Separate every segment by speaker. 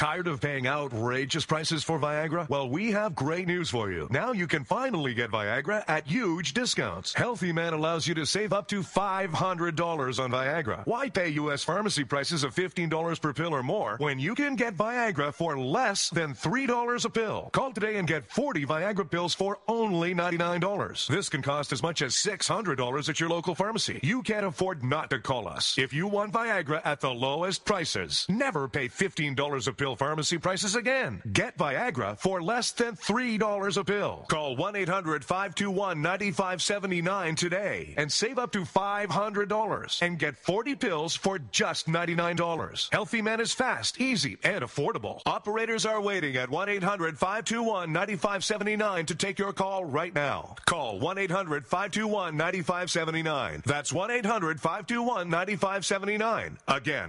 Speaker 1: Tired of paying outrageous prices for Viagra? Well, we have great news for you. Now you can finally get Viagra at huge discounts. Healthy Man allows you to save up to $500 on Viagra. Why pay U.S. pharmacy prices of $15 per pill or more when you can get Viagra for less than $3 a pill? Call today and get 40 Viagra pills for only $99. This can cost as much as $600 at your local pharmacy. You can't afford not to call us. If you want Viagra at the lowest prices, never pay $15 a pill pharmacy prices again. Get Viagra for less than $3 a pill. Call 1-800-521-9579 today and save up to $500 and get 40 pills for just $99. Healthy Man is fast, easy, and affordable. Operators are waiting at 1-800-521-9579 to take your call right now. Call 1-800-521-9579. That's 1-800-521-9579. Again,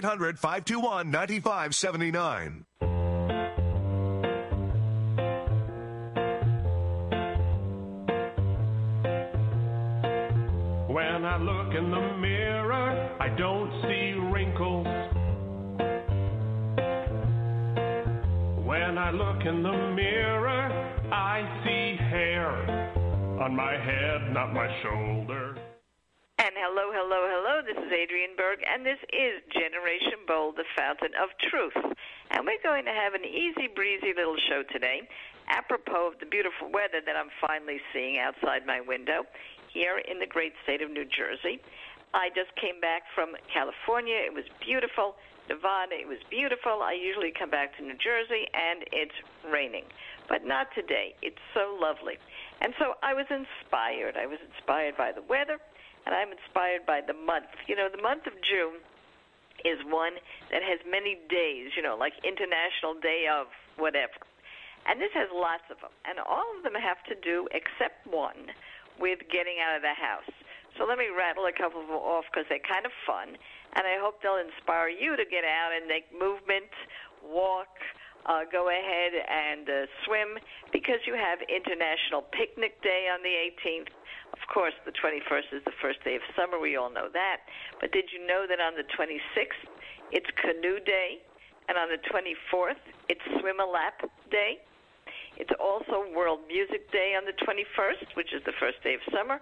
Speaker 1: 1-800-521-9579.
Speaker 2: When I look in the mirror, I don't see wrinkles. When I look in the mirror, I see hair on my head, not my shoulder.
Speaker 3: And hello, hello, hello. This is Adrienne Berg, and this is Generation Bold, the fountain of truth. And we're going to have an easy breezy little show today, apropos of the beautiful weather that I'm finally seeing outside my window here in the great state of New Jersey. I just came back from California. It was beautiful. Nevada, it was beautiful. I usually come back to New Jersey, and it's raining. But not today. It's so lovely. And so I was inspired. I was inspired by the weather, and I'm inspired by the month. You know, the month of June is one that has many days, you know, like International Day of whatever. And this has lots of them. And all of them have to do, except one, with getting out of the house. So let me rattle a couple of them off because they're kind of fun. And I hope they'll inspire you to get out and make movement, walk, go ahead and swim, because you have International Picnic Day on the 18th. Of course, the 21st is the first day of summer. We all know that. But did you know that on the 26th, it's Canoe Day, and on the 24th, it's Swim-a-Lap Day? It's also World Music Day on the 21st, which is the first day of summer,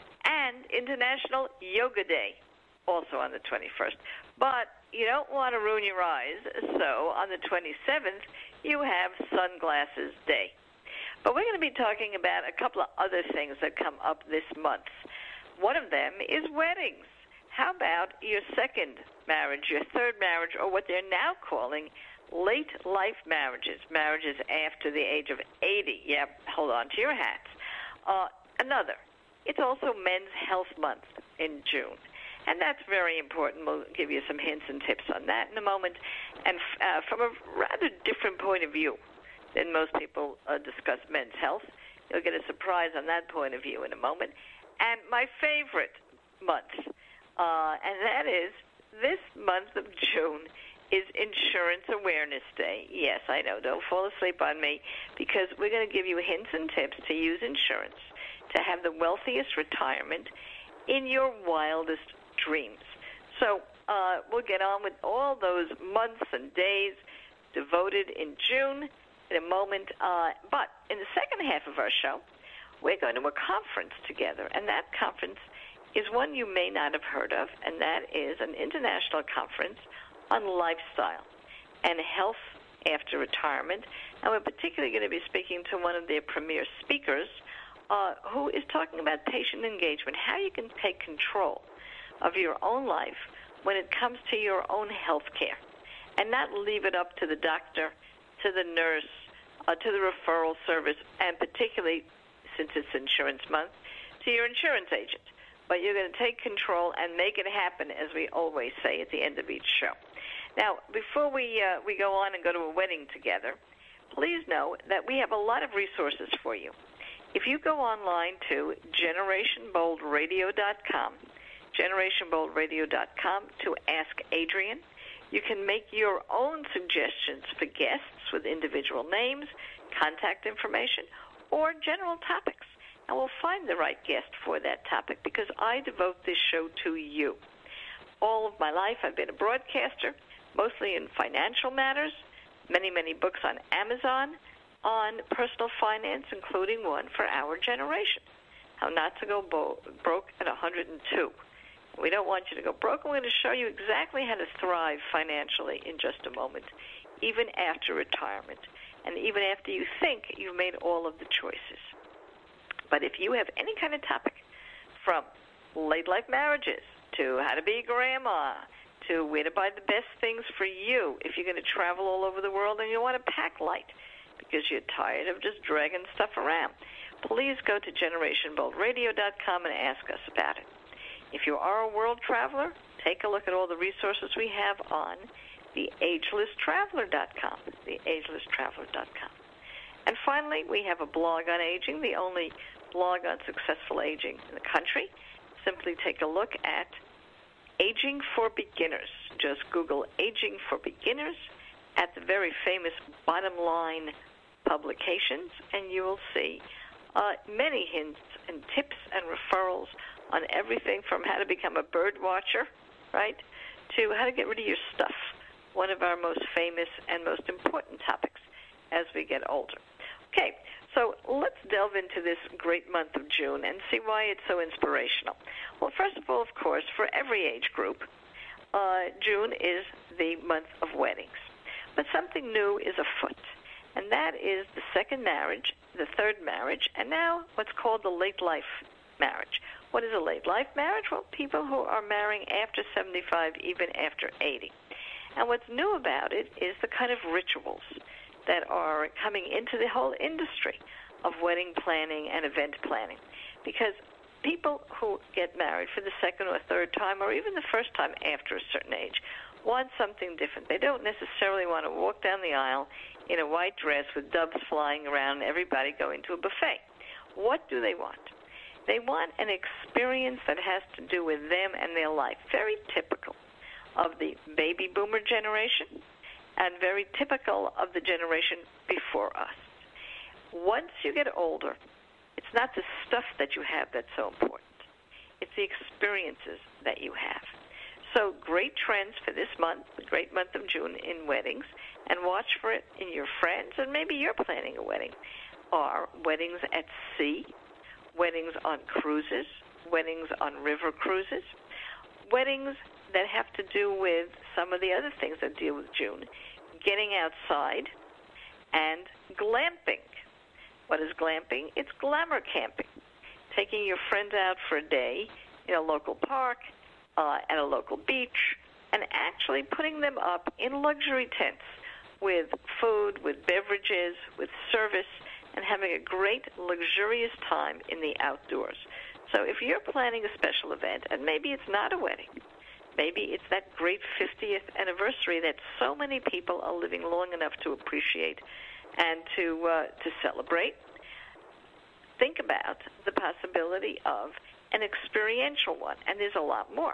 Speaker 3: and International Yoga Day, also on the 21st. But you don't want to ruin your eyes, so on the 27th, you have Sunglasses Day. But we're going to be talking about a couple of other things that come up this month. One of them is weddings. How about your second marriage, your third marriage, or what they're now calling late life marriages, marriages after the age of 80. Yeah, hold on to your hats. Another, it's also Men's Health Month in June. And that's very important. We'll give you some hints and tips on that in a moment. And from a rather different point of view than most people discuss men's health, you'll get a surprise on that point of view in a moment. And my favorite month, and that is this month of June, is Insurance Awareness Day. Yes, I know. Don't fall asleep on me, because we're going to give you hints and tips to use insurance to have the wealthiest retirement in your wildest dreams. So we'll get on with all those months and days devoted in June in a moment. But in the second half of our show, we're going to a conference together, and that conference is one you may not have heard of, and that is an international conference on lifestyle and health after retirement. And we're particularly going to be speaking to one of their premier speakers who is talking about patient engagement, how you can take control of your own life when it comes to your own health care and not leave it up to the doctor, to the nurse, to the referral service, and particularly, since it's insurance month, to your insurance agent. But you're going to take control and make it happen, as we always say at the end of each show. Now, before we go on and go to a wedding together, please know that we have a lot of resources for you. If you go online to GenerationBoldRadio.com, GenerationBoldRadio.com to Ask Adrienne, you can make your own suggestions for guests with individual names, contact information, or general topics. And we'll find the right guest for that topic, because I devote this show to you. All of my life, I've been a broadcaster, mostly in financial matters, many, many books on Amazon on personal finance, including one for our generation, How Not to Go Broke at 102. We don't want you to go broke. We're going to show you exactly how to thrive financially in just a moment, even after retirement, and even after you think you've made all of the choices. But if you have any kind of topic, from late life marriages to how to be a grandma to where to buy the best things for you if you're going to travel all over the world and you want to pack light because you're tired of just dragging stuff around, please go to GenerationBoldRadio.com and ask us about it. If you are a world traveler, take a look at all the resources we have on theagelesstraveler.com, theagelesstraveler.com. And finally, we have a blog on aging, the only blog on successful aging in the country. Simply take a look at Aging for Beginners. Just Google Aging for Beginners at the very famous Bottom Line Publications, and you will see many hints and tips and referrals on everything from how to become a bird watcher, right, to how to get rid of your stuff, one of our most famous and most important topics as we get older. Okay, so let's delve into this great month of June and see why it's so inspirational. Well, first of all, of course, for every age group, June is the month of weddings. But something new is afoot, and that is the second marriage, the third marriage, and now what's called the late life marriage. What is a late life marriage? Well, people who are marrying after 75, even after 80. And what's new about it is the kind of rituals that are coming into the whole industry of wedding planning and event planning. Because people who get married for the second or third time, or even the first time after a certain age, want something different. They don't necessarily want to walk down the aisle in a white dress with doves flying around and everybody going to a buffet. What do they want? They want an experience that has to do with them and their life, very typical of the baby boomer generation and very typical of the generation before us. Once you get older, it's not the stuff that you have that's so important. It's the experiences that you have. So great trends for this month, the great month of June in weddings, and watch for it in your friends, and maybe you're planning a wedding, are weddings at sea, weddings on cruises, weddings on river cruises, weddings that have to do with some of the other things that deal with June, getting outside, and glamping. What is glamping? It's glamour camping, taking your friends out for a day in a local park, at a local beach, and actually putting them up in luxury tents with food, with beverages, with service, and having a great, luxurious time in the outdoors. So if you're planning a special event, and maybe it's not a wedding, maybe it's that great 50th anniversary that so many people are living long enough to appreciate and to celebrate, think about the possibility of an experiential one, and there's a lot more.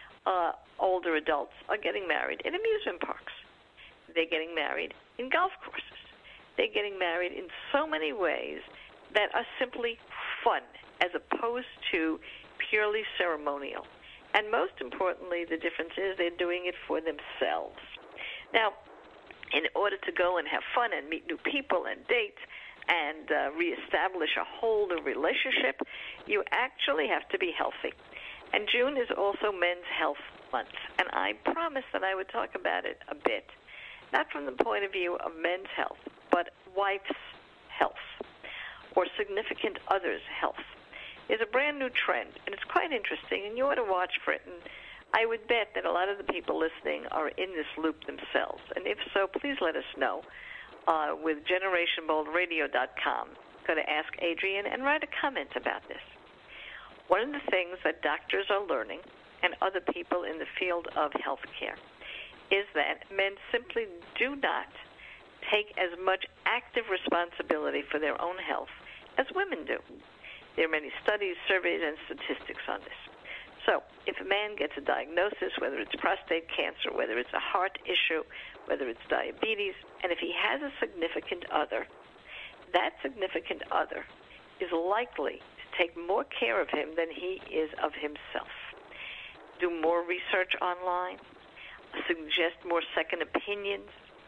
Speaker 3: Older adults are getting married in amusement parks. They're getting married in golf courses. They're getting married in so many ways that are simply fun as opposed to purely ceremonial. And most importantly, the difference is they're doing it for themselves. Now, in order to go and have fun and meet new people and date and reestablish a whole new relationship, you actually have to be healthy. And June is also Men's Health Month, and I promised that I would talk about it a bit, not from the point of view of men's health, but wife's health or significant other's health. There's a brand new trend, and it's quite interesting, and you ought to watch for it. And I would bet that a lot of the people listening are in this loop themselves. And if so, please let us know with GenerationBoldRadio.com. Go to Ask Adrian and write a comment about this. One of the things that doctors are learning, and other people in the field of healthcare, is that men simply do not take as much active responsibility for their own health as women do. There are many studies, surveys, and statistics on this. So if a man gets a diagnosis, whether it's prostate cancer, whether it's a heart issue, whether it's diabetes, and if he has a significant other, that significant other is likely to take more care of him than he is of himself. Do more research online, suggest more second opinions,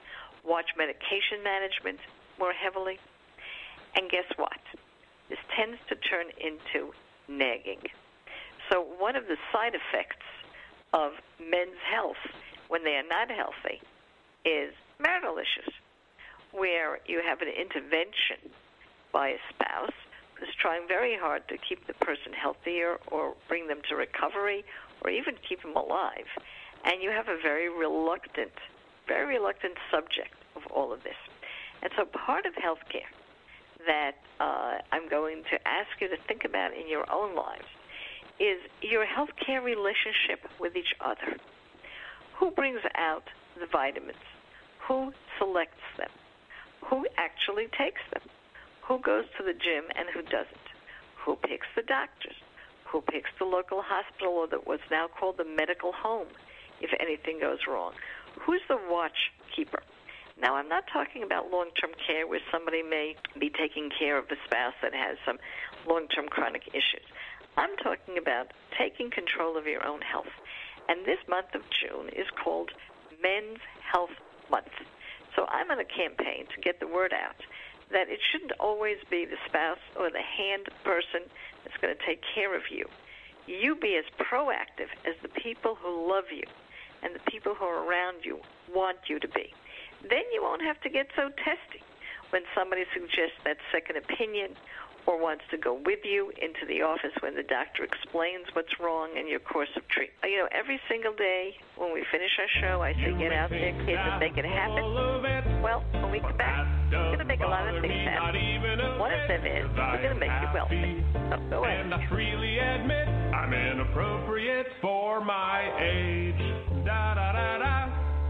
Speaker 3: watch medication management more heavily. And guess what? This tends to turn into nagging. So one of the side effects of men's health when they are not healthy is marital issues, where you have an intervention by a spouse who's trying very hard to keep the person healthier or bring them to recovery or even keep them alive. And you have a very reluctant subject of all of this. And so part of healthcare that I'm going to ask you to think about in your own lives is your healthcare relationship with each other. Who brings out the vitamins? Who selects them? Who actually takes them? Who goes to the gym and who doesn't? Who picks the doctors? Who picks the local hospital or what's now called the medical home if anything goes wrong? Who's the watch keeper? Now, I'm not talking about long-term care where somebody may be taking care of a spouse that has some long-term chronic issues. I'm talking about taking control of your own health. And this month of June is called Men's Health Month. So I'm on a campaign to get the word out that it shouldn't always be the spouse or the hand person that's going to take care of you. You be as proactive as the people who love you and the people who are around you want you to be. Then you won't have to get so testy when somebody suggests that second opinion or wants to go with you into the office when the doctor explains what's wrong in your course of treatment. You know, every single day when we finish our show, I say, get out there, kids, and make it happen. Well, when we come back, we're going to make a lot of things happen. One of them is we're going to make you wealthy. So go ahead.
Speaker 2: And I freely admit I'm inappropriate for my age. Da-da-da-da.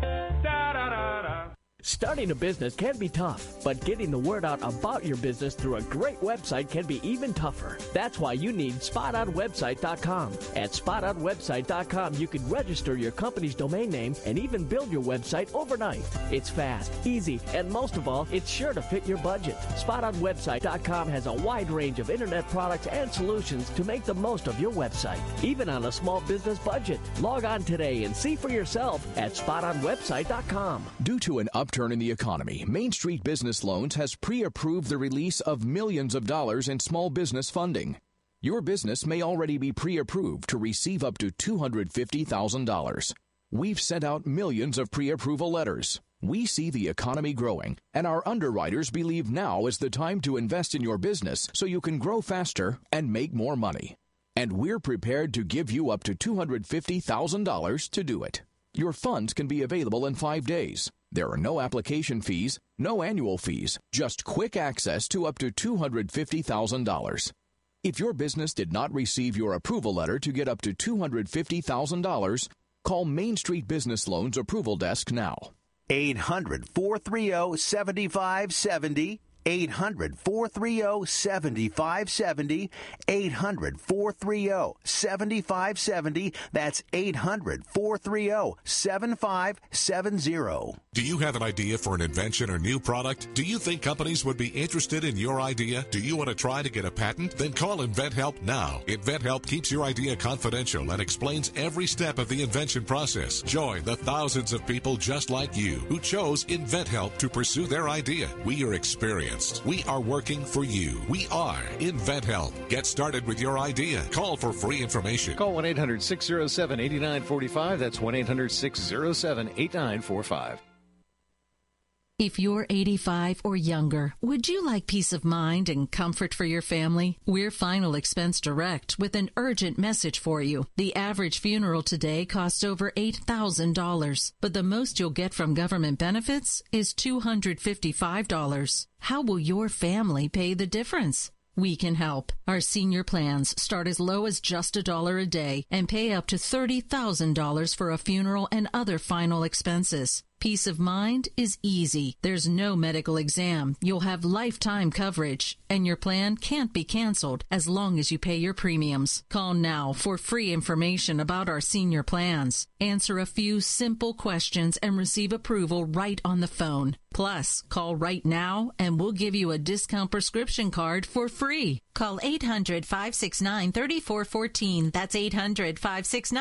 Speaker 2: Da-da-da-da.
Speaker 4: Starting a business can be tough, but getting the word out about your business through a great website can be even tougher. That's why you need SpotOnWebsite.com. At SpotOnWebsite.com, you can register your company's domain name and even build your website overnight. It's fast, easy, and most of all, it's sure to fit your budget. SpotOnWebsite.com has a wide range of internet products and solutions to make the most of your website, even on a small business budget. Log on today and see for yourself at SpotOnWebsite.com.
Speaker 5: Due to an upturn in the economy, Main Street Business Loans has pre-approved the release of millions of dollars in small business funding. Your business may already be pre-approved to receive up to $250,000. We've sent out millions of pre-approval letters. We see the economy growing, and our underwriters believe now is the time to invest in your business so you can grow faster and make more money. And we're prepared to give you up to $250,000 to do it. Your funds can be available in 5 days. There are no application fees, no annual fees, just quick access to up to $250,000. If your business did not receive your approval letter to get up to $250,000, call Main Street Business Loans Approval Desk now.
Speaker 6: 800-430-7570. 800-430-7570. 800-430-7570. That's 800-430-7570.
Speaker 7: Do you have an idea for an invention or new product? Do you think companies would be interested in your idea? Do you want to try to get a patent? Then call InventHelp now. InventHelp keeps your idea confidential and explains every step of the invention process. Join the thousands of people just like you who chose InventHelp to pursue their idea. We are experienced. We are working for you. We are InventHelp. Get started with your idea. Call for free information.
Speaker 8: Call 1-800-607-8945. That's 1-800-607-8945.
Speaker 9: If you're 85 or younger, would you like peace of mind and comfort for your family? We're Final Expense Direct with an urgent message for you. The average funeral today costs over $8,000, but the most you'll get from government benefits is $255. How will your family pay the difference? We can help. Our senior plans start as low as just $1 a day and pay up to $30,000 for a funeral and other final expenses. Peace of mind is easy. There's no medical exam. You'll have lifetime coverage, and your plan can't be canceled as long as you pay your premiums. Call now for free information about our senior plans. Answer a few simple questions and receive approval right on the phone. Plus, call right now and we'll give you a discount prescription card for free. Call 800-569-3414. That's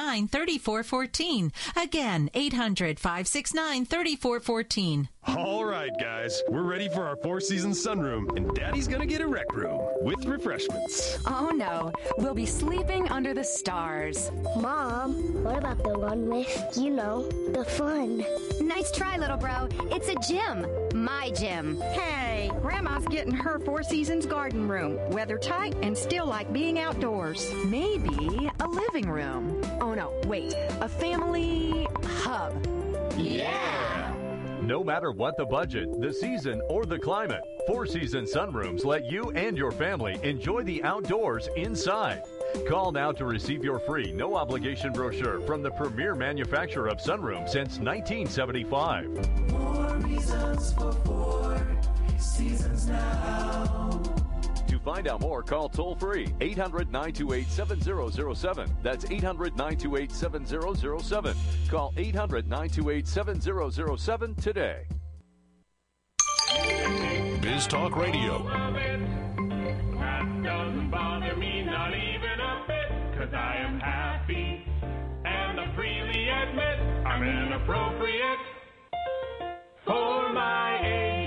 Speaker 9: 800-569-3414. Again, 800-569-3414.
Speaker 10: All
Speaker 8: right, guys. We're ready for our Four Seasons sunroom, and Daddy's gonna get a rec room with refreshments.
Speaker 10: Oh, no. We'll be sleeping under the stars.
Speaker 11: Mom, what about the one with, the fun?
Speaker 12: Nice try, little bro. It's a gym. My gym.
Speaker 13: Hey, Grandma's getting her Four Seasons garden room. Weather tight and still like being outdoors.
Speaker 10: Maybe a living room. Oh, no, wait. A family hub.
Speaker 14: Yeah! No matter what the budget, the season, or the climate, Four Seasons sunrooms let you and your family enjoy the outdoors inside. Call now to receive your free, no-obligation brochure from the premier manufacturer of sunrooms since 1975.
Speaker 15: More reasons for Four Seasons now.
Speaker 14: To find out more, call toll-free 800-928-7007. That's 800-928-7007. Call 800-928-7007 today.
Speaker 7: Biz Talk Radio.
Speaker 2: That doesn't bother me, not even a bit, 'cause I am happy, and I freely admit I'm inappropriate for my age.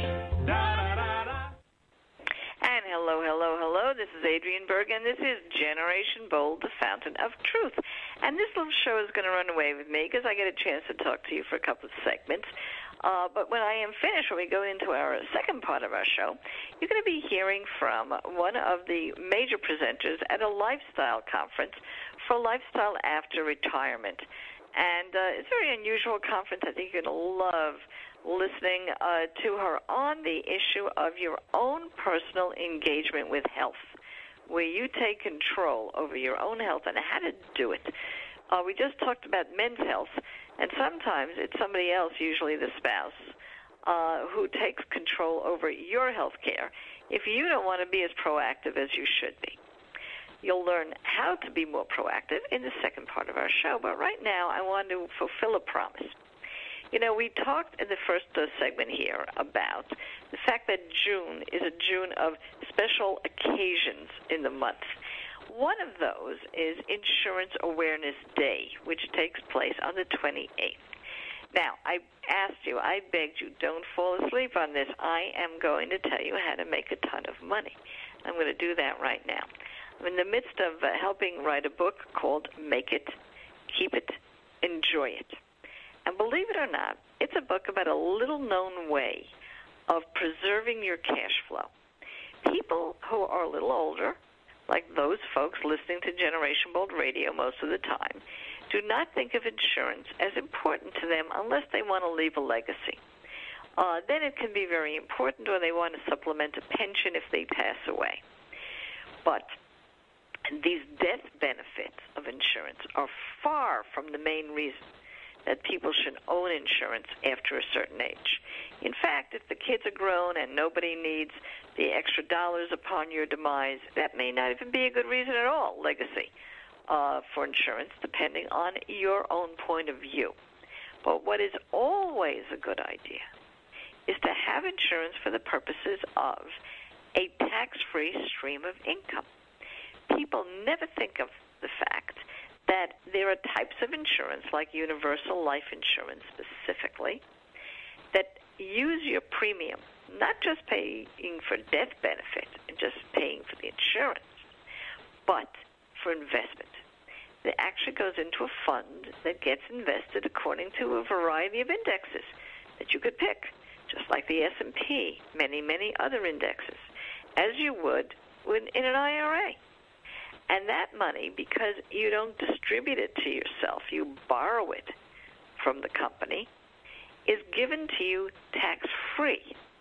Speaker 3: And hello, hello, hello. This is Adrienne Berg, and this is Generation Bold, the Fountain of Truth. And this little show is going to run away with me because I get a chance to talk to you for a couple of segments. But when I am finished, when we go into our second part of our show, you're going to be hearing from one of the major presenters at a lifestyle conference for lifestyle after retirement. And it's a very unusual conference. I think you're going to love listening to her on the issue of your own personal engagement with health, where you take control over your own health and how to do it. We just talked about men's health, and sometimes it's somebody else, usually the spouse, who takes control over your health care if you don't want to be as proactive as you should be. You'll learn how to be more proactive in the second part of our show, but right now I want to fulfill a promise. We talked in the first segment here about the fact that June is a June of special occasions in the month. One of those is Insurance Awareness Day, which takes place on the 28th. Now, I begged you, don't fall asleep on this. I am going to tell you how to make a ton of money. I'm going to do that right now. I'm in the midst of helping write a book called Make It, Keep It, Enjoy It. And believe it or not, it's a book about a little-known way of preserving your cash flow. People who are a little older, like those folks listening to Generation Bold Radio most of the time, do not think of insurance as important to them unless they want to leave a legacy. Then it can be very important, or they want to supplement a pension if they pass away. But these death benefits of insurance are far from the main reason that people should own insurance after a certain age. In fact, if the kids are grown and nobody needs the extra dollars upon your demise, that may not even be a good reason at all, legacy, for insurance, depending on your own point of view. But what is always a good idea is to have insurance for the purposes of a tax-free stream of income. People never think of the fact that there are types of insurance, like universal life insurance specifically, that use your premium, not just paying for death benefit and just paying for the insurance, but for investment. It actually goes into a fund that gets invested according to a variety of indexes that you could pick, just like the S&P, many, many other indexes, as you would in an IRA. And that money, because you don't distribute it to yourself, you borrow it from the company, is given to you tax-free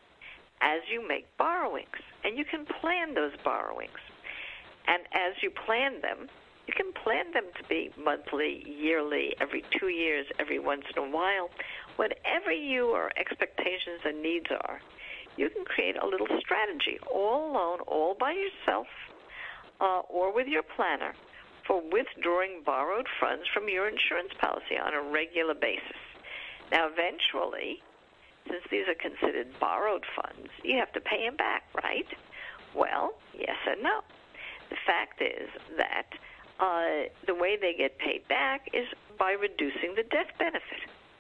Speaker 3: as you make borrowings. And you can plan those borrowings. And as you plan them, you can plan them to be monthly, yearly, every 2 years, every once in a while. Whatever your expectations and needs are, you can create a little strategy all alone, all by yourself, or with your planner, for withdrawing borrowed funds from your insurance policy on a regular basis. Now, eventually, since these are considered borrowed funds, you have to pay them back, right? Well, yes and no. The fact is that the way they get paid back is by reducing the death benefit.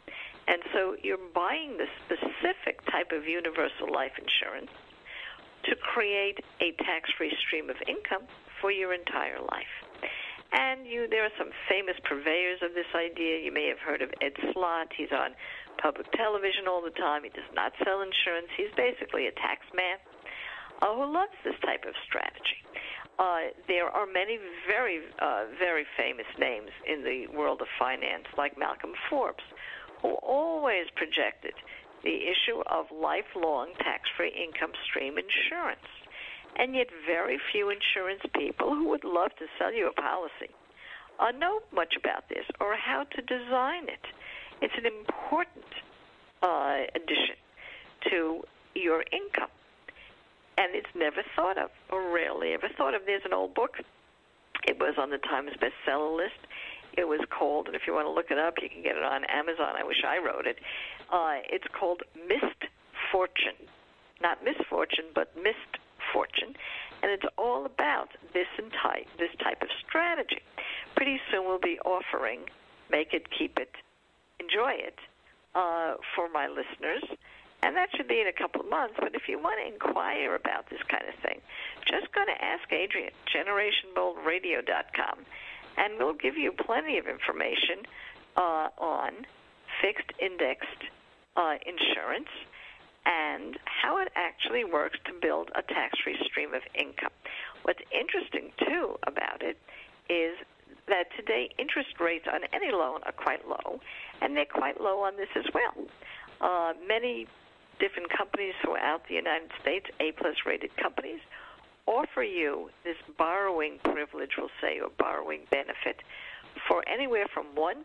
Speaker 3: And so you're buying the specific type of universal life insurance to create a tax-free stream of income for your entire life. And there are some famous purveyors of this idea. You may have heard of Ed Slott. He's on public television all the time. He does not sell insurance. He's basically a tax man who loves this type of strategy. There are many very, very famous names in the world of finance, like Malcolm Forbes, who always projected the issue of lifelong tax-free income stream insurance. And yet very few insurance people who would love to sell you a policy know much about this or how to design it. It's an important addition to your income. And it's never thought of, or rarely ever thought of. There's an old book. It was on the Times bestseller list. It was called, and if you want to look it up, you can get it on Amazon. I wish I wrote it. It's called Missed Fortune. Not misfortune, but missed fortune. And it's all about this type of strategy. Pretty soon we'll be offering Make It, Keep It, Enjoy It for my listeners. And that should be in a couple of months. But if you want to inquire about this kind of thing, just go to Ask Adrian, GenerationBoldRadio.com, and we'll give you plenty of information on fixed indexed insurance and how it actually works to build a tax-free stream of income. What's interesting, too, about it is that today interest rates on any loan are quite low, and they're quite low on this as well. Many different companies throughout the United States, A-plus rated companies, offer you this borrowing privilege, we'll say, or borrowing benefit for anywhere from 1%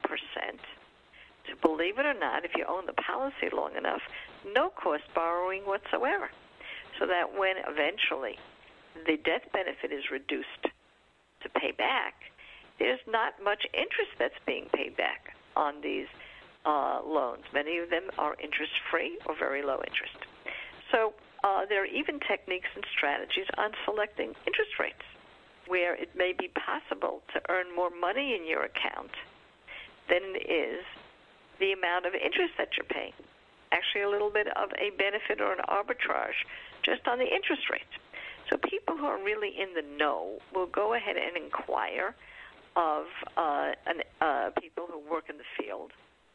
Speaker 3: to, believe it or not, if you own the policy long enough, no-cost borrowing whatsoever. So that when eventually the death benefit is reduced to pay back, there's not much interest that's being paid back on these loans. Many of them are interest-free or very low interest. So there are even techniques and strategies on selecting interest rates where it may be possible to earn more money in your account than it is the amount of interest that you're paying. Actually, a little bit of a benefit or an arbitrage just on the interest rates. So people who are really in the know will go ahead and inquire of people who work in the field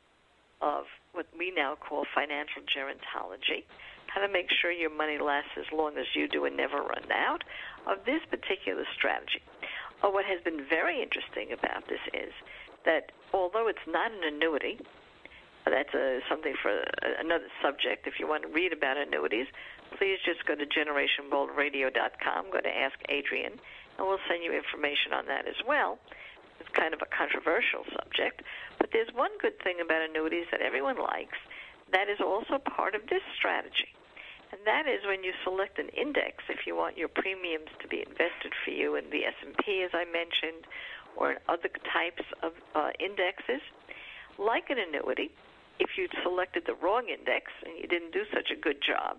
Speaker 3: of what we now call financial gerontology, how to make sure your money lasts as long as you do and never run out, of this particular strategy. What has been very interesting about this is that although it's not an annuity, that's something for another subject. If you want to read about annuities, please just go to GenerationBoldRadio.com, go to Ask Adrian, and we'll send you information on that as well. It's kind of a controversial subject, but there's one good thing about annuities that everyone likes that is also part of this strategy, and that is when you select an index, if you want your premiums to be invested for you in the S&P, as I mentioned, or in other types of indexes, like an annuity, if you selected the wrong index and you didn't do such a good job,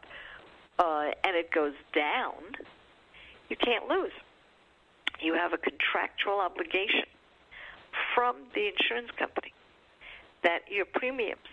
Speaker 3: and it goes down, you can't lose. You have a contractual obligation from the insurance company that your premiums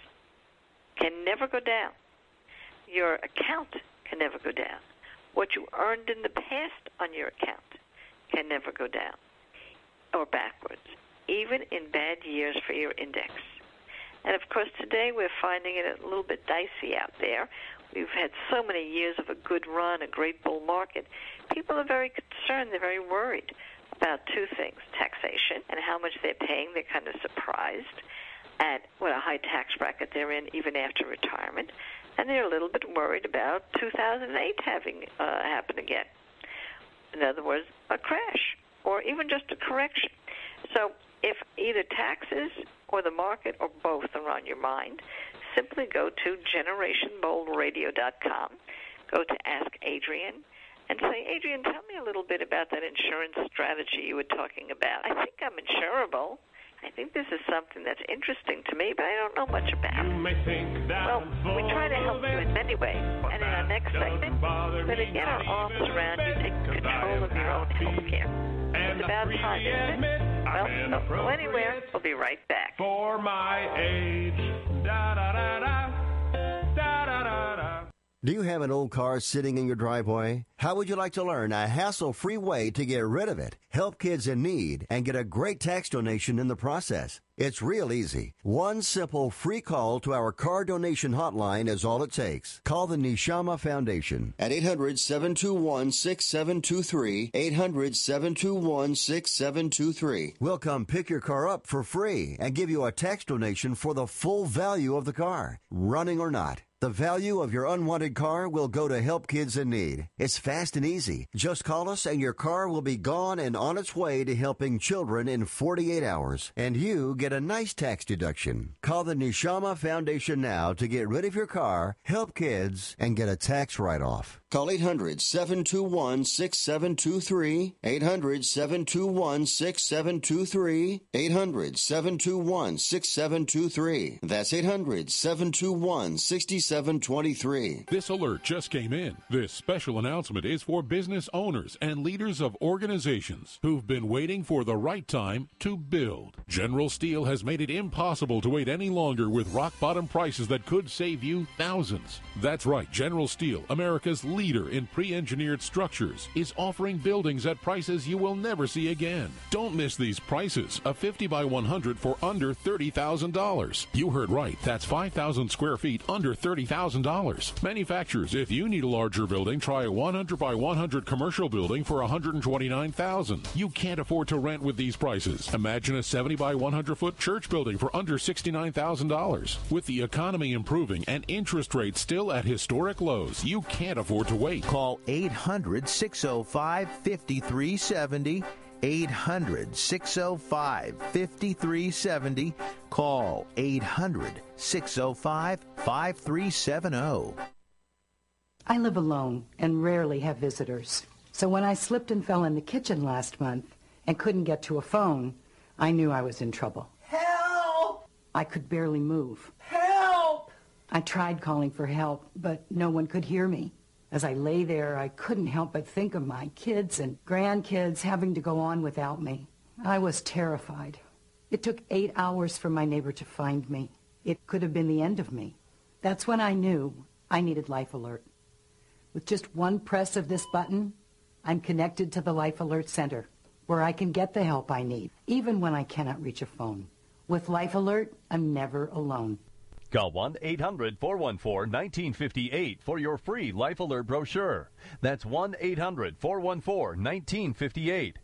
Speaker 3: can never go down. Your account can never go down. What you earned in the past on your account can never go down or backwards, even in bad years for your index. And, of course, today we're finding it a little bit dicey out there. We've had so many years of a good run, a great bull market. People are very concerned. They're very worried about two things, taxation and how much they're paying. They're kind of surprised at what a high tax bracket they're in even after retirement. And they're a little bit worried about 2008 having happen again. In other words, a crash or even just a correction. So if either taxes or the market or both are on your mind, simply go to GenerationBoldRadio.com, go to Ask Adrian, and say, Adrian, tell me a little bit about that insurance strategy you were talking about. I think I'm insurable. I think this is something that's interesting to me, but I don't know much about it. Well, we try to help you in many ways. And in our next segment, we're going to get our arms around you taking control of your own health care. It's about time, isn't it? Well, don't go anywhere. We'll be right back.
Speaker 2: For my age. Da-da-da-da. Da-da-da-da.
Speaker 16: Do you have an old car sitting in your driveway? How would you like to learn a hassle-free way to get rid of it, help kids in need, and get a great tax donation in the process? It's real easy. One simple free call to our car donation hotline is all it takes. Call the Neshama Foundation at 800-721-6723, 800-721-6723. We'll come pick your car up for free and give you a tax donation for the full value of the car, running or not. The value of your unwanted car will go to help kids in need. It's fast and easy. Just call us and your car will be gone and on its way to helping children in 48 hours. And you get a nice tax deduction. Call the Neshama Foundation now to get rid of your car, help kids, and get a tax write-off. Call 800-721-6723, 800-721-6723, 800-721-6723. That's 800-721-6723.
Speaker 17: This alert just came in. This special announcement is for business owners and leaders of organizations who've been waiting for the right time to build. General Steel has made it impossible to wait any longer with rock-bottom prices that could save you thousands. That's right, General Steel, America's leader in pre-engineered structures, is offering buildings at prices you will never see again. Don't miss these prices. A 50 by 100 for under $30,000. You heard right. That's 5,000 square feet under $30,000. Manufacturers, if you need a larger building, try a 100 by 100 commercial building for $129,000. You can't afford to rent with these prices. Imagine a 70 by 100 foot church building for under $69,000. With the economy improving and interest rates still at historic lows, you can't afford to wait.
Speaker 6: Call 800-605-5370. 800-605-5370. Call 800-605-5370.
Speaker 18: I live alone and rarely have visitors. So when I slipped and fell in the kitchen last month and couldn't get to a phone, I knew I was in trouble.
Speaker 19: Help!
Speaker 18: I could barely move.
Speaker 19: Help!
Speaker 18: I tried calling for help, but no one could hear me. As I lay there, I couldn't help but think of my kids and grandkids having to go on without me. I was terrified. It took 8 hours for my neighbor to find me. It could have been the end of me. That's when I knew I needed Life Alert. With just one press of this button, I'm connected to the Life Alert Center, where I can get the help I need, even when I cannot reach a phone. With Life Alert, I'm never alone.
Speaker 14: Call 1-800-414-1958 for your free Life Alert brochure. That's 1-800-414-1958.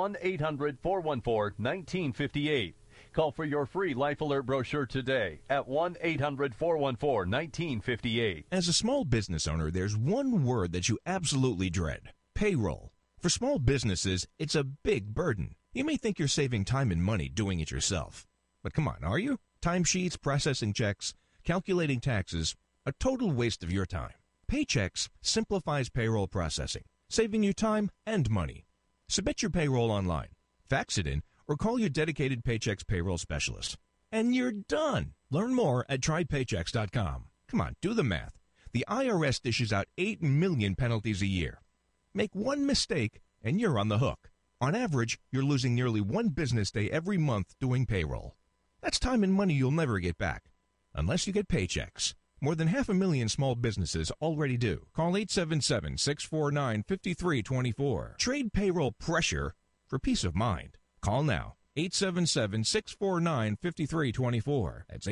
Speaker 14: 1-800-414-1958. Call for your free Life Alert brochure today at 1-800-414-1958.
Speaker 20: As a small business owner, there's one word that you absolutely dread: payroll. For small businesses, it's a big burden. You may think you're saving time and money doing it yourself. But come on, are you? Timesheets, processing checks, calculating taxes, a total waste of your time. Paychex simplifies payroll processing, saving you time and money. Submit your payroll online, fax it in, or call your dedicated Paychex payroll specialist. And you're done. Learn more at trypaychex.com. Come on, do the math. The IRS dishes out 8 million penalties a year. Make one mistake, and you're on the hook. On average, you're losing nearly one business day every month doing payroll. That's time and money you'll never get back, unless you get Paychex. More than 500,000 small businesses already do. Call 877-649-5324. Trade payroll pressure for peace of mind. Call now. 877-649-5324. That's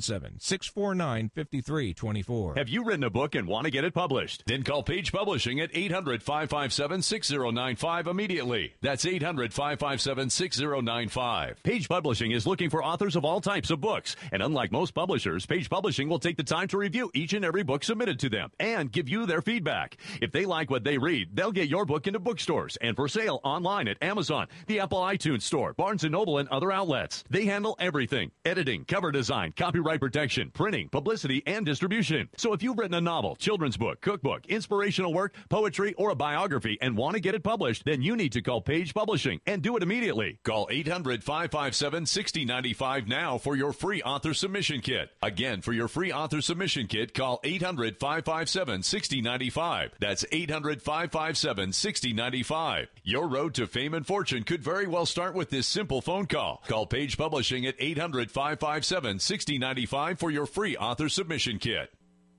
Speaker 20: 877-649-5324.
Speaker 14: Have you written a book and want to get it published? Then call Page Publishing at 800-557-6095 immediately. That's 800-557-6095. Page Publishing is looking for authors of all types of books. And unlike most publishers, Page Publishing will take the time to review each and every book submitted to them and give you their feedback. If they like what they read, they'll get your book into bookstores and for sale online at Amazon, the Apple iTunes Store, Barnes & Noble, and other outlets. They handle everything: editing, cover design, copyright protection, printing, publicity, and distribution. So if you've written a novel, children's book, cookbook, inspirational work, poetry, or a biography and want to get it published, then you need to call Page Publishing and do it immediately. Call 800-557-6095 now for your free author submission kit. Again, for your free author submission kit, call 800-557-6095. That's 800-557-6095. Your road to fame and fortune could very well start with this simple
Speaker 21: simple phone call. Call Page Publishing at 800-557-6095 for your free author submission kit.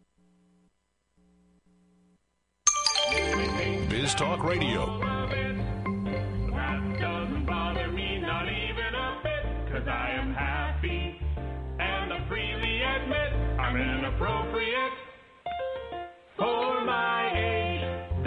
Speaker 1: Biz Talk Radio.
Speaker 2: That doesn't bother me, not even a bit, 'cause I am happy. And I freely admit I'm inappropriate for my age.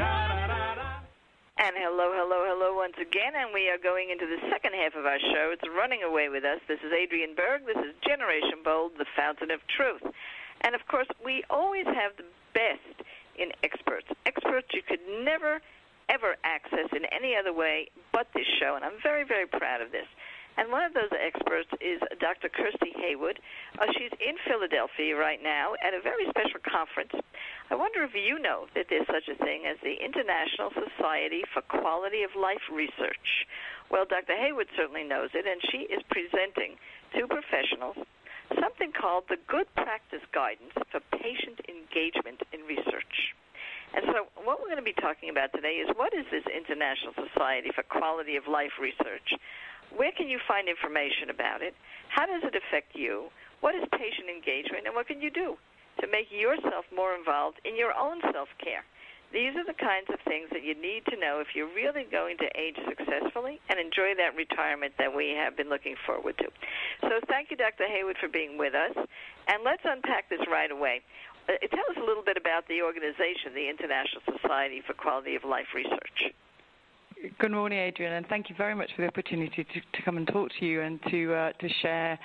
Speaker 3: And hello once again, and we are going into the second half of our show. It's Running Away With Us. This is Adrienne Berg. This is Generation Bold, the fountain of truth. And, of course, we always have the best in experts. Experts you could never, ever access in any other way but this show, and I'm very, very proud of this. And one of those experts is Dr. Kirsty Haywood. She's in Philadelphia right now at a very special conference. I wonder if you know that there's such a thing as the International Society for Quality of Life Research. Well, Dr. Haywood certainly knows it, and she is presenting to professionals something called the Good Practice Guidance for Patient Engagement in Research. And so what we're going to be talking about today is what is this International Society for Quality of Life Research? Where can you find information about it? How does it affect you? What is patient engagement, and what can you do to make yourself more involved in your own self-care? These are the kinds of things that you need to know if you're really going to age successfully and enjoy that retirement that we have been looking forward to. So thank you, Dr. Haywood, for being with us. And let's unpack this right away. Tell us a little bit about the organization, the International Society for Quality of Life Research.
Speaker 22: Good morning, Adrienne, and thank you very much for the opportunity to come and talk to you and to share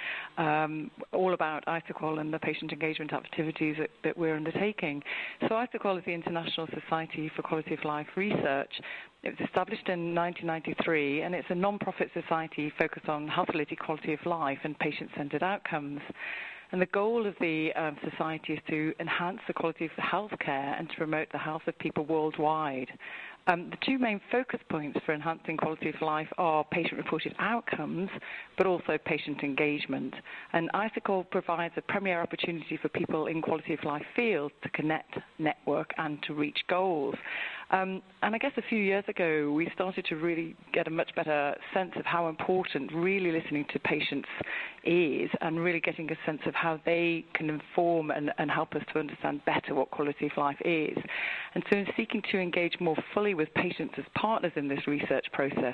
Speaker 22: all about ISOQOL and the patient engagement activities that we're undertaking. So ISOQOL is the International Society for Quality of Life Research. It was established in 1993, and it's a non-profit society focused on health-related quality of life and patient-centered outcomes. And the goal of the society is to enhance the quality of healthcare and to promote the health of people worldwide. The two main focus points for enhancing quality of life are patient-reported outcomes, but also patient engagement. And ISOQOL provides a premier opportunity for people in quality of life fields to connect, network, and to reach goals. And I guess a few years ago, we started to really get a much better sense of how important really listening to patients is, and really getting a sense of how they can inform and help us to understand better what quality of life is. And so in seeking to engage more fully with patients as partners in this research process,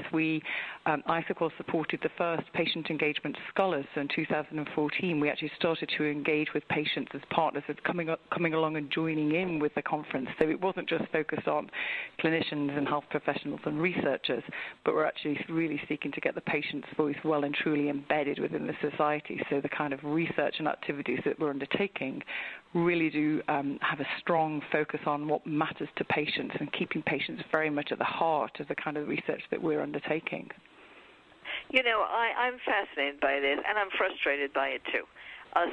Speaker 22: ISOQOL supported the first patient engagement scholars. So in 2014, we actually started to engage with patients as partners as coming along and joining in with the conference. So it wasn't just focused on clinicians and health professionals and researchers, but we're actually really seeking to get the patient's voice well and truly embedded within the society. So the kind of research and activities that we're undertaking really do have a strong focus on what matters to patients and keeping patients very much at the heart of the kind of research that we're undertaking.
Speaker 3: You know, I'm fascinated by this, and I'm frustrated by it, too. I'm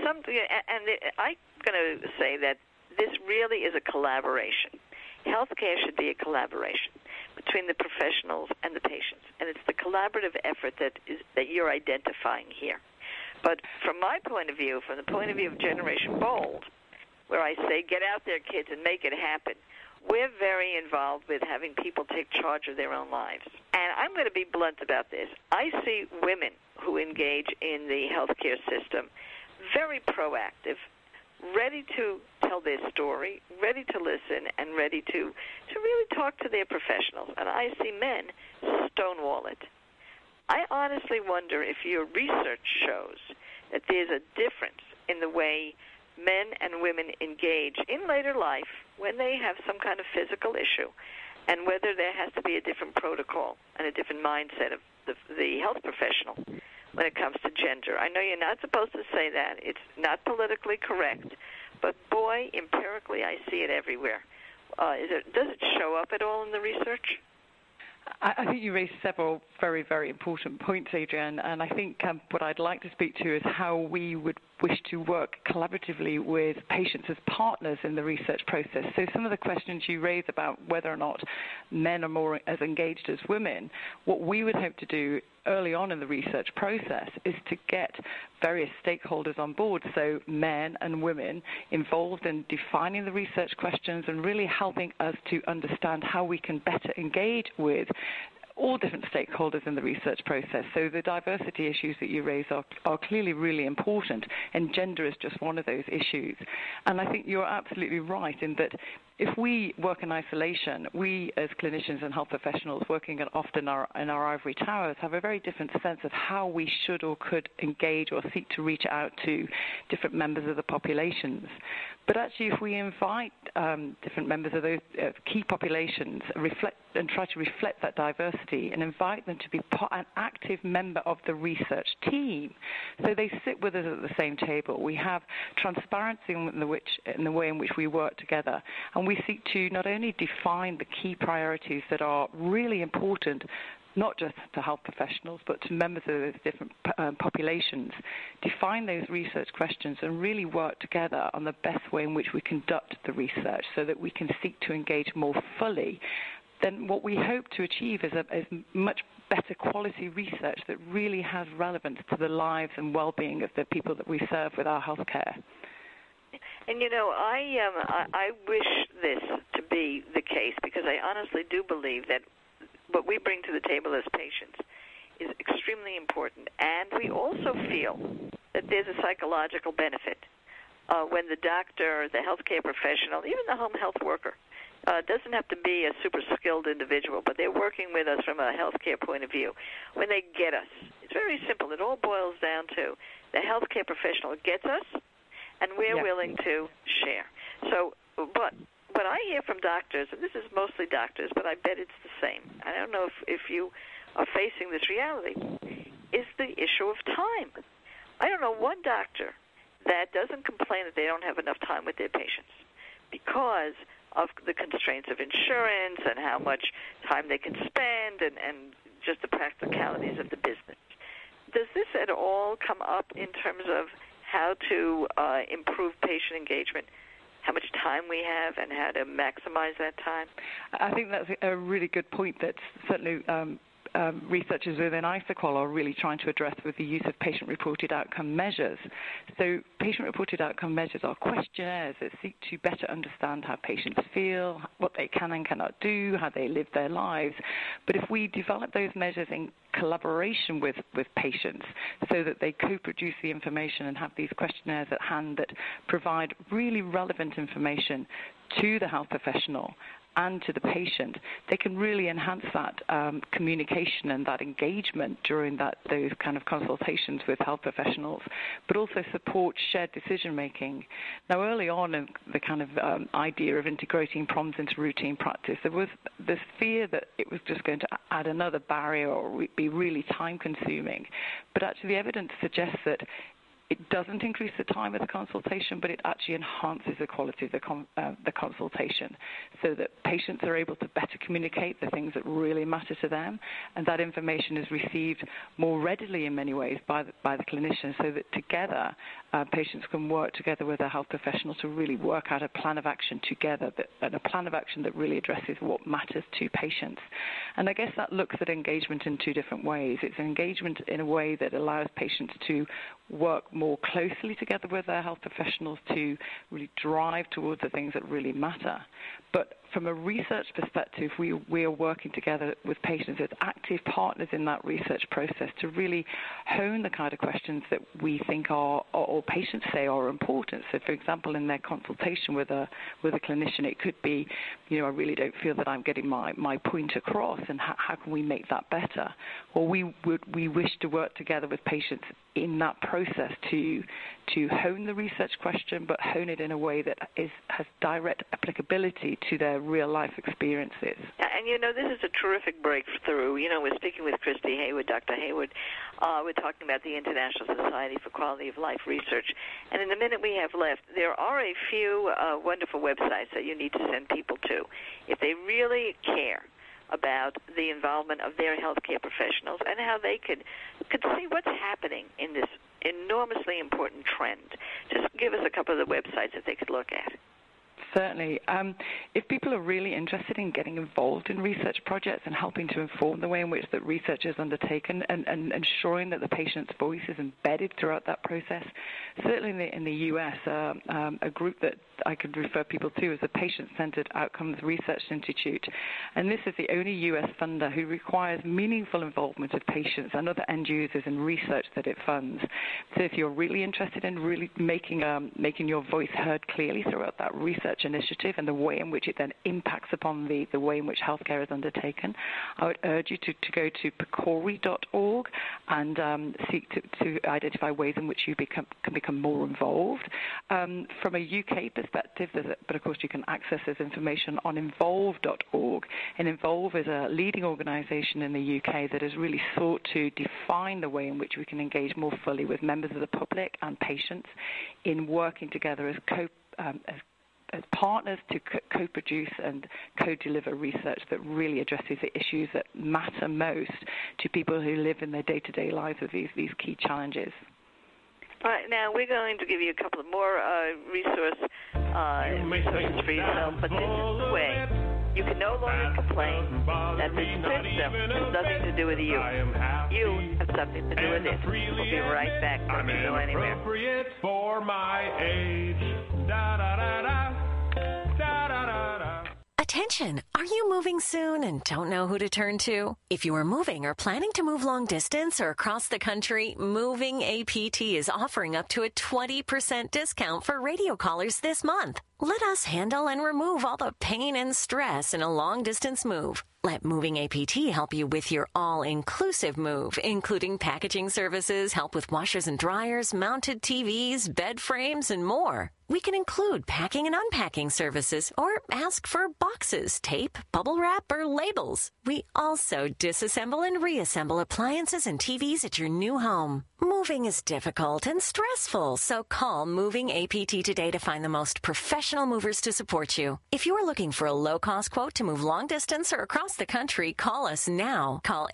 Speaker 3: going to say that this really is a collaboration. Healthcare should be a collaboration between the professionals and the patients, and it's the collaborative effort that you're identifying here. But from my point of view, from the point of view of Generation Bold, where I say get out there, kids, and make it happen, we're very involved with having people take charge of their own lives. And I'm going to be blunt about this. I see women who engage in the healthcare system very proactive, ready to tell their story, ready to listen, and ready to really talk to their professionals. And I see men stonewall it. I honestly wonder if your research shows that there's a difference in the way men and women engage in later life when they have some kind of physical issue, and whether there has to be a different protocol and a different mindset of the health professional when it comes to gender. I know you're not supposed to say that. It's not politically correct. But, boy, empirically, I see it everywhere. Does it show up at all in the research?
Speaker 22: I think you raised several very, very important points, Adrienne, and I think what I'd like to speak to is how we would wish to work collaboratively with patients as partners in the research process. So some of the questions you raised about whether or not men are more as engaged as women, what we would hope to do early on in the research process is to get various stakeholders on board, so men and women involved in defining the research questions and really helping us to understand how we can better engage with all different stakeholders in the research process. So the diversity issues that you raise are clearly really important, and gender is just one of those issues. And I think you're absolutely right in that if we work in isolation, we as clinicians and health professionals working often in our ivory towers have a very different sense of how we should or could engage or seek to reach out to different members of the populations. But actually, if we invite different members of those key populations, reflect and try to reflect that diversity and invite them to be an active member of the research team, so they sit with us at the same table. We have transparency in the way in which we work together, and we seek to not only define the key priorities that are really important, not just to health professionals, but to members of those different populations, define those research questions and really work together on the best way in which we conduct the research so that we can seek to engage more fully. Then what we hope to achieve is much better quality research that really has relevance to the lives and well-being of the people that we serve with our healthcare.
Speaker 3: And, you know, I wish this to be the case, because I honestly do believe that what we bring to the table as patients is extremely important. And we also feel that there's a psychological benefit when the doctor, the healthcare professional, even the home health worker, doesn't have to be a super skilled individual, but they're working with us from a healthcare point of view. When they get us, it's very simple. It all boils down to the healthcare professional gets us, and we're willing to share. So, but what I hear from doctors, and this is mostly doctors, but I bet it's the same. I don't know if you are facing this reality, is the issue of time. I don't know one doctor that doesn't complain that they don't have enough time with their patients because of the constraints of insurance and how much time they can spend and just the practicalities of the business. Does this at all come up in terms of how to improve patient engagement, how much time we have, and how to maximize that time?
Speaker 22: I think that's a really good point that certainly researchers within ISAQOL are really trying to address with the use of patient-reported outcome measures. So patient-reported outcome measures are questionnaires that seek to better understand how patients feel, what they can and cannot do, how they live their lives. But if we develop those measures in collaboration with patients so that they co-produce the information and have these questionnaires at hand that provide really relevant information to the health professional and to the patient, they can really enhance that communication and that engagement during those kind of consultations with health professionals, but also support shared decision-making. Now, early on in the kind of idea of integrating PROMs into routine practice, there was this fear that it was just going to add another barrier or be really time-consuming. But actually, the evidence suggests that it doesn't increase the time of the consultation, but it actually enhances the quality of the consultation so that patients are able to better communicate the things that really matter to them, and that information is received more readily in many ways by the clinician so that together patients can work together with a health professional to really work out a plan of action together, and a plan of action that really addresses what matters to patients. And I guess that looks at engagement in two different ways. It's engagement in a way that allows patients to work more closely together with their health professionals to really drive towards the things that really matter. But from a research perspective, we are working together with patients as active partners in that research process to really hone the kind of questions that we think are, or patients say are important. So, for example, in their consultation with a clinician, it could be, I really don't feel that I'm getting my point across, and how can we make that better? Well, we wish to work together with patients in that process to hone the research question, but hone it in a way that has direct applicability to their real-life experiences.
Speaker 3: And, this is a terrific breakthrough. We're speaking with Christy Hayward, Dr. Hayward. We're talking about the International Society for Quality of Life Research. And in the minute we have left, there are a few wonderful websites that you need to send people to if they really care about the involvement of their healthcare professionals and how they could see what's happening in this enormously important trend. Just give us a couple of the websites that they could look at.
Speaker 22: Certainly. If people are really interested in getting involved in research projects and helping to inform the way in which that research is undertaken and ensuring that the patient's voice is embedded throughout that process, certainly in the U.S., a group that I could refer people to is the Patient-Centered Outcomes Research Institute. And this is the only U.S. funder who requires meaningful involvement of patients and other end users in research that it funds. So if you're really interested in really making your voice heard clearly throughout that research initiative and the way in which it then impacts upon the way in which healthcare is undertaken, I would urge you to go to PCORI.org and seek to identify ways in which you can become more involved. From a UK perspective, but of course you can access this information on Involve.org. And Involve is a leading organisation in the UK that has really sought to define the way in which we can engage more fully with members of the public and patients in working together as partners to co-produce and co-deliver research that really addresses the issues that matter most to people who live in their day-to-day lives with these key challenges.
Speaker 3: All right, now we're going to give you a couple of more resources for yourself, but this is the way. You can no longer complain that the system has nothing to do with you. You have something to do with it. We'll be right back. Don't you go anywhere.
Speaker 2: Inappropriate for my age. Da da da da. Da da da da.
Speaker 4: Attention! Are you moving soon and don't know who to turn to? If you are moving or planning to move long distance or across the country, Moving APT is offering up to a 20% discount for radio callers this month. Let us handle and remove all the pain and stress in a long-distance move. Let Moving APT help you with your all-inclusive move, including packaging services, help with washers and dryers, mounted TVs, bed frames, and more. We can include packing and unpacking services or ask for boxes, tape, bubble wrap, or labels. We also disassemble and reassemble appliances and TVs at your new home. Moving is difficult and stressful, so call Moving APT today to find the most professional movers to support you. If you're looking for a low-cost quote to move long distance or across the country, call us now. Call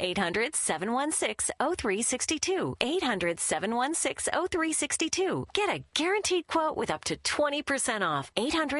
Speaker 4: 800-716-0362. 800-716-0362. Get a guaranteed quote with up to 20% off.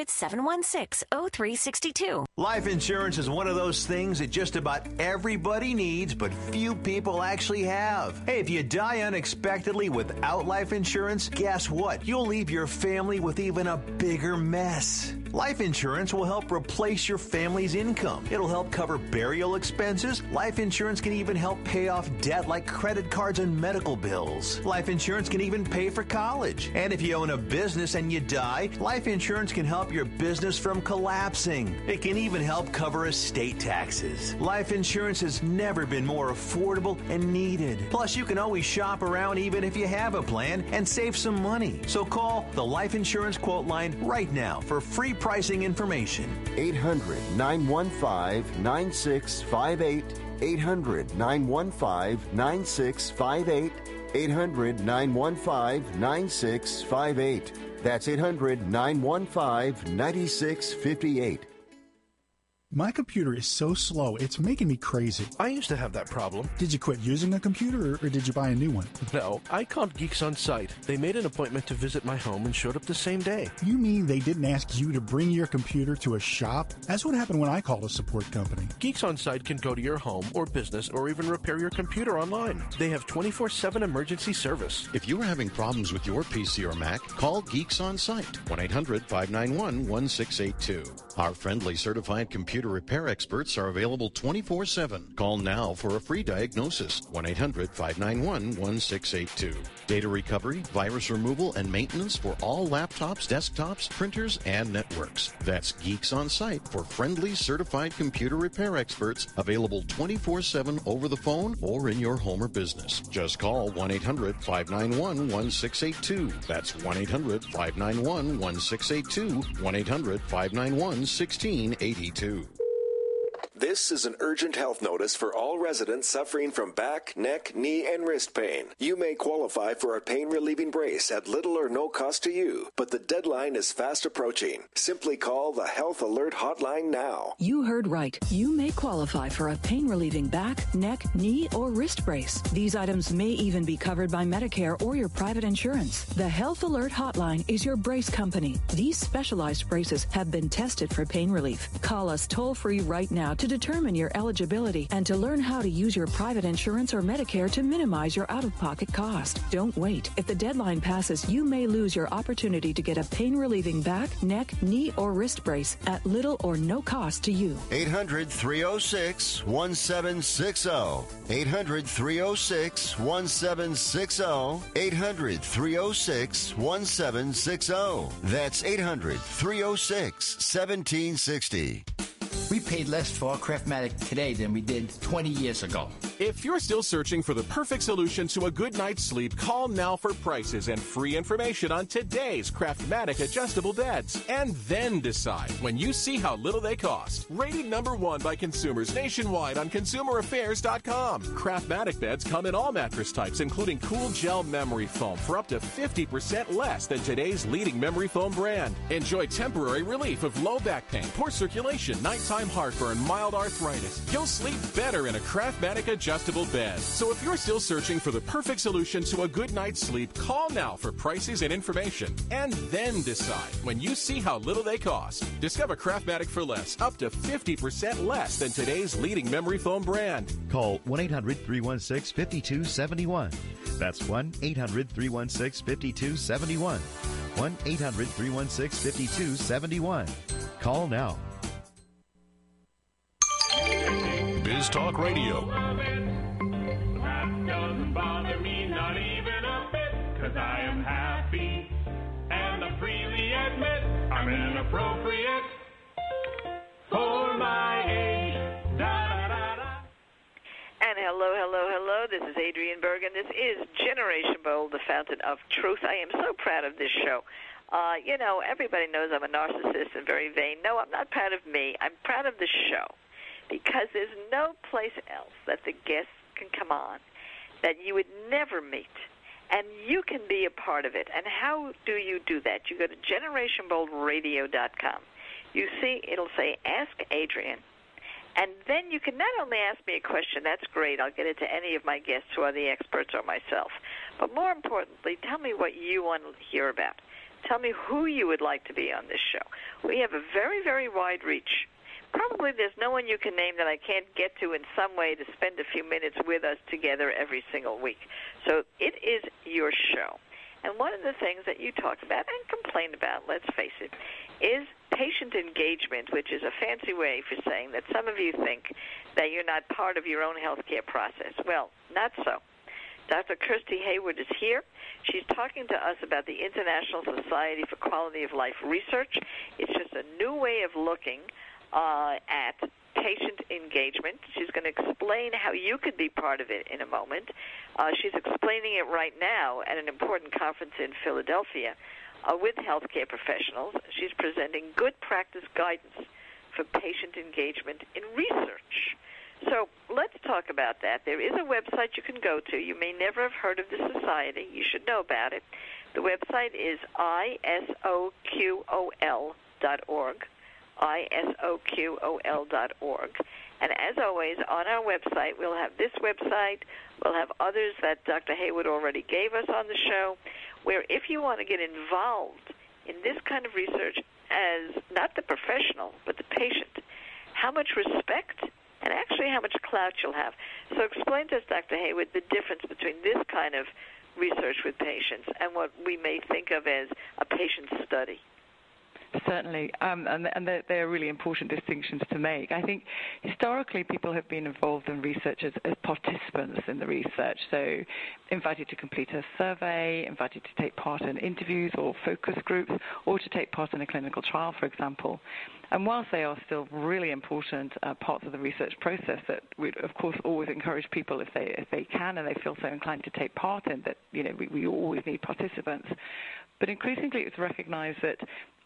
Speaker 4: 800-716-0362.
Speaker 6: Life insurance is one of those things that just about everybody needs, but few people actually have. Hey, if you die unexpectedly without life insurance, guess what? You'll leave your family with even a bigger mess. Life insurance will help replace your family's income. It'll help cover burial expenses. Life insurance can even help pay off debt like credit cards and medical bills. Life insurance can even pay for college. And if you own a business and you die, life insurance can help your business from collapsing. It can even help cover estate taxes. Life insurance has never been more affordable and needed. Plus, you can always shop around even if you have a plan and save some money. So call the Life Insurance Quote Line right now for free pricing information.
Speaker 16: 800-915-9658. 800-915-9658. 800-915-9658. That's 800-915-9658.
Speaker 5: My computer is so slow, it's making me crazy.
Speaker 23: I used to have that problem.
Speaker 5: Did you quit using a computer, or did you buy a new one?
Speaker 23: No, I called Geeks On Site. They made an appointment to visit my home and showed up the same day.
Speaker 5: You mean they didn't ask you to bring your computer to a shop? That's what happened when I called a support company.
Speaker 23: Geeks On Site can go to your home or business or even repair your computer online. They have 24/7 emergency service.
Speaker 24: If you are having problems with your PC or Mac, call Geeks On Site, 1-800-591-1682. Our friendly certified computer repair experts are available 24/7. Call now for a free diagnosis, 1-800-591-1682. Data recovery, virus removal, and maintenance for all laptops, desktops, printers, and networks. That's Geeks On Site for friendly certified computer repair experts, available 24/7 over the phone or in your home or business. Just call 1-800-591-1682. That's 1-800-591-1682, 1-800-591-1682.
Speaker 8: This is an urgent health notice for all residents suffering from back, neck, knee, and wrist pain. You may qualify for a pain-relieving brace at little or no cost to you, but the deadline is fast approaching. Simply call the Health Alert Hotline now.
Speaker 9: You heard right. You may qualify for a pain-relieving back, neck, knee, or wrist brace. These items may even be covered by Medicare or your private insurance. The Health Alert Hotline is your brace company. These specialized braces have been tested for pain relief. Call us toll-free right now to determine your eligibility and to learn how to use your private insurance or Medicare to minimize your out-of-pocket cost. Don't wait. If the deadline passes, you may lose your opportunity to get a pain-relieving back, neck, knee, or wrist brace at little or no cost to you.
Speaker 16: 800-306-1760. 800-306-1760. 800-306-1760. That's 800-306-1760.
Speaker 11: We paid less for our Craftmatic today than we did 20 years ago.
Speaker 12: If you're still searching for the perfect solution to a good night's sleep, call now for prices and free information on today's Craftmatic adjustable beds. And then decide when you see how little they cost. Rated #1 by consumers nationwide on ConsumerAffairs.com. Craftmatic beds come in all mattress types, including cool gel memory foam for up to 50% less than today's leading memory foam brand. Enjoy temporary relief of low back pain, poor circulation, nighttime heartburn, mild arthritis. You'll sleep better in a Craftmatic adjustable bed. So if you're still searching for the perfect solution to a good night's sleep, call now for prices and information. And then decide when you see how little they cost. Discover Craftmatic for less, up to 50% less than today's leading memory foam brand.
Speaker 25: Call 1-800-316-5271. That's 1-800-316-5271. 1-800-316-5271. Call now.
Speaker 1: Biz Talk Radio.
Speaker 2: That doesn't bother me, not even a bit, 'cause I am happy. And I freely admit I'm inappropriate for my age.
Speaker 3: And hello. This is Adrienne Berg, and this is Generation Bold, the fountain of truth. I am so proud of this show. Everybody knows I'm a narcissist and very vain. No, I'm not proud of me. I'm proud of the show, because there's no place else that the guests can come on that you would never meet, and you can be a part of it. And how do you do that? You go to GenerationBoldRadio.com. You see, it'll say, Ask Adrienne. And then you can not only ask me a question, that's great, I'll get it to any of my guests who are the experts or myself, but more importantly, tell me what you want to hear about. Tell me who you would like to be on this show. We have a very, very wide reach. Probably there's no one you can name that I can't get to in some way to spend a few minutes with us together every single week. So it is your show. And one of the things that you talk about and complain about, let's face it, is patient engagement, which is a fancy way for saying that some of you think that you're not part of your own healthcare process. Well, not so. Dr. Kirsty Hayward is here. She's talking to us about the International Society for Quality of Life Research. It's just a new way of looking at patient engagement. She's going to explain how you could be part of it in a moment. She's explaining it right now at an important conference in Philadelphia with healthcare professionals. She's presenting good practice guidance for patient engagement in research. So let's talk about that. There is a website you can go to. You may never have heard of the society. You should know about it. The website is ISOQOL.org. ISOQOL.org. And as always, on our website, we'll have this website. We'll have others that Dr. Hayward already gave us on the show, where if you want to get involved in this kind of research as not the professional, but the patient, how much respect and actually how much clout you'll have. So explain to us, Dr. Hayward, the difference between this kind of research with patients and what we may think of as a patient study.
Speaker 22: Certainly, and they're really important distinctions to make. I think historically people have been involved in research as participants in the research, so invited to complete a survey, invited to take part in interviews or focus groups, or to take part in a clinical trial, for example. And whilst they are still really important parts of the research process that we'd, of course, always encourage people if they can and they feel so inclined to take part in, that we always need participants. But increasingly it's recognized that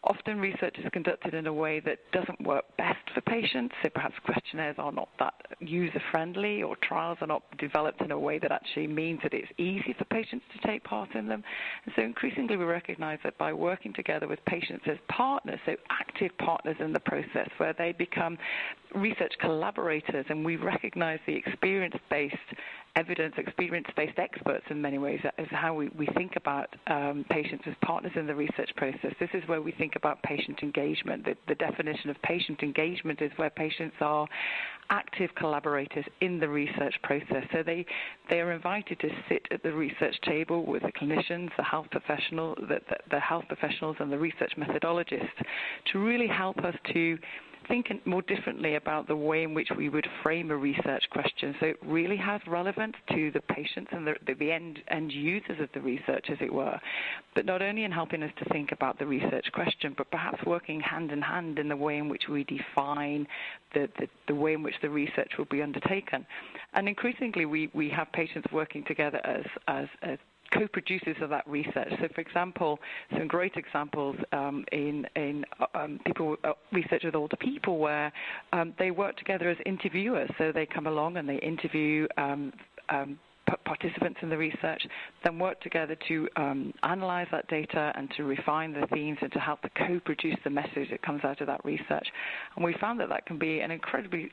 Speaker 22: Often research is conducted in a way that doesn't work best for patients, so perhaps questionnaires are not that user-friendly or trials are not developed in a way that actually means that it's easy for patients to take part in them. And so increasingly we recognize that by working together with patients as partners, so active partners in the process, where they become research collaborators, and we recognize the experience-based evidence, experience-based experts in many ways is how we think about patients as partners in the research process. This is where we think about patient engagement. The definition of patient engagement is where patients are active collaborators in the research process. So they are invited to sit at the research table with the clinicians, the health professionals and the research methodologists to really help us to think more differently about the way in which we would frame a research question. So it really has relevance to the patients and the end users of the research, as it were, but not only in helping us to think about the research question, but perhaps working hand in hand in the way in which we define the way in which the research will be undertaken. And increasingly, we have patients working together as co-producers of that research. So, for example, some great examples in people research with older people where they work together as interviewers. So they come along and they interview participants in the research, then work together to analyze that data and to refine the themes and to help to co-produce the message that comes out of that research. And we found that can be an incredibly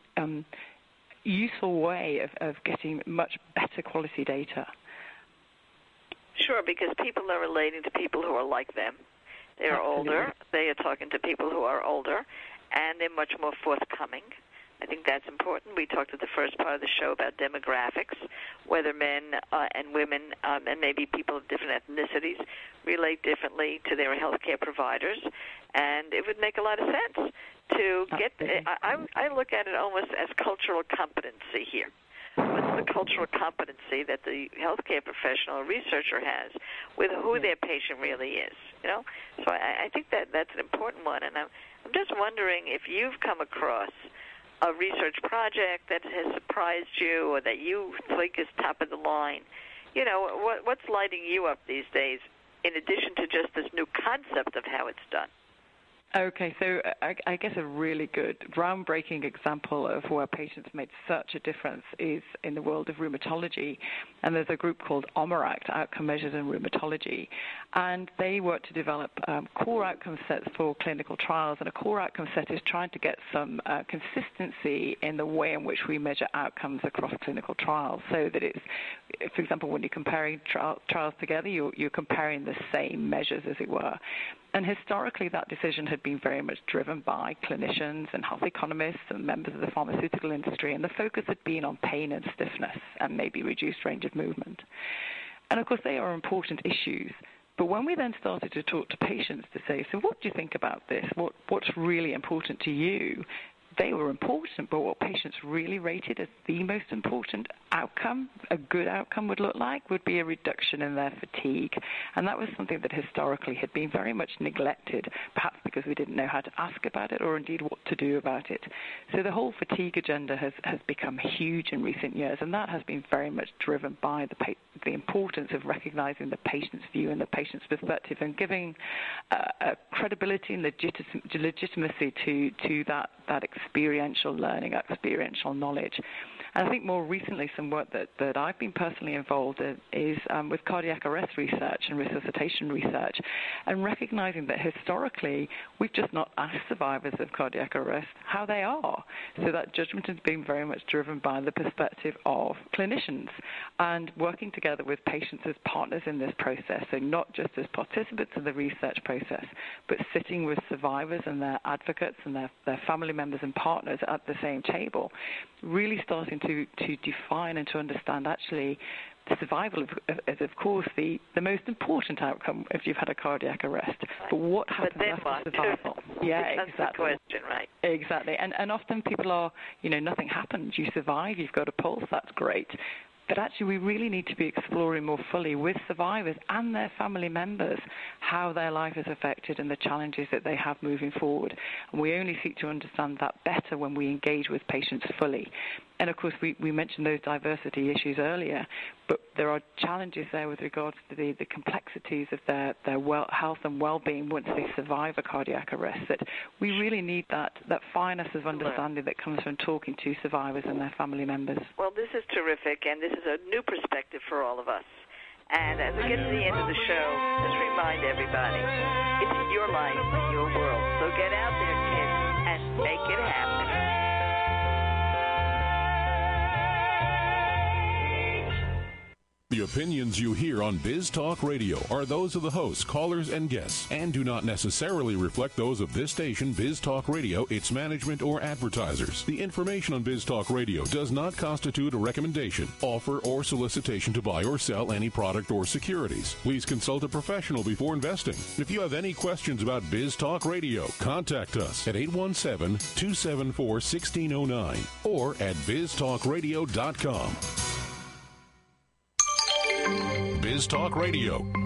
Speaker 22: useful way of getting much better quality data.
Speaker 3: Sure, because people are relating to people who are like them. They're older. They are talking to people who are older, and they're much more forthcoming. I think that's important. We talked at the first part of the show about demographics, whether men and women and maybe people of different ethnicities relate differently to their healthcare providers, and it would make a lot of sense to get. I look at it almost as cultural competency here. What's the cultural competency that the healthcare professional or researcher has with who their patient really is? You know, so I think that's an important one, and I'm just wondering if you've come across a research project that has surprised you or that you think is top of the line. You know, what's lighting you up these days in addition to just this new concept of how it's done?
Speaker 22: Okay, so I guess a really good, groundbreaking example of where patients made such a difference is in the world of rheumatology. And there's a group called OMERACT, Outcome Measures in Rheumatology. And they work to develop core outcome sets for clinical trials. And a core outcome set is trying to get some consistency in the way in which we measure outcomes across clinical trials. So that it's, for example, when you're comparing trials together, you're comparing the same measures, as it were. And historically, that decision had been very much driven by clinicians and health economists and members of the pharmaceutical industry, and the focus had been on pain and stiffness and maybe reduced range of movement. And, of course, they are important issues. But when we then started to talk to patients to say, so what do you think about this? What's really important to you? They were important, but what patients really rated as the most important outcome, a good outcome would look like, would be a reduction in their fatigue. And that was something that historically had been very much neglected, perhaps because we didn't know how to ask about it or indeed what to do about it. So the whole fatigue agenda has become huge in recent years, and that has been very much driven by the importance of recognizing the patient's view and the patient's perspective and giving credibility and legitimacy to that experiential learning, experiential knowledge. And I think more recently some work that I've been personally involved in is with cardiac arrest research and resuscitation research, and recognizing that historically we've just not asked survivors of cardiac arrest how they are. So that judgment has been very much driven by the perspective of clinicians and working together with patients as partners in this process, so not just as participants in the research process, but sitting with survivors and their advocates and their family members and partners at the same table, really starting to define and to understand actually the survival is, of course, the most important outcome if you've had a cardiac arrest. But what happens after survival? Yeah,
Speaker 3: that's
Speaker 22: exactly.
Speaker 3: the question, right?
Speaker 22: Exactly. And often people are, nothing happens. You survive, you've got a pulse, that's great. But actually we really need to be exploring more fully with survivors and their family members how their life is affected and the challenges that they have moving forward. And we only seek to understand that better when we engage with patients fully. And, of course, we mentioned those diversity issues earlier, but there are challenges there with regards to the complexities of their health and well-being once they survive a cardiac arrest, that we really need that fineness of understanding that comes from talking to survivors and their family members.
Speaker 3: Well, this is terrific, and this is a new perspective for all of us. And as we get to the end of the show, just remind everybody, it's your life, your world. So get out there, kids, and make it happen.
Speaker 7: The opinions you hear on Biz Talk Radio are those of the hosts, callers, and guests, and do not necessarily reflect those of this station, Biz Talk Radio, its management, or advertisers. The information on Biz Talk Radio does not constitute a recommendation, offer, or solicitation to buy or sell any product or securities. Please consult a professional before investing. If you have any questions about Biz Talk Radio, contact us at 817-274-1609 or at biztalkradio.com. Biz Talk Radio,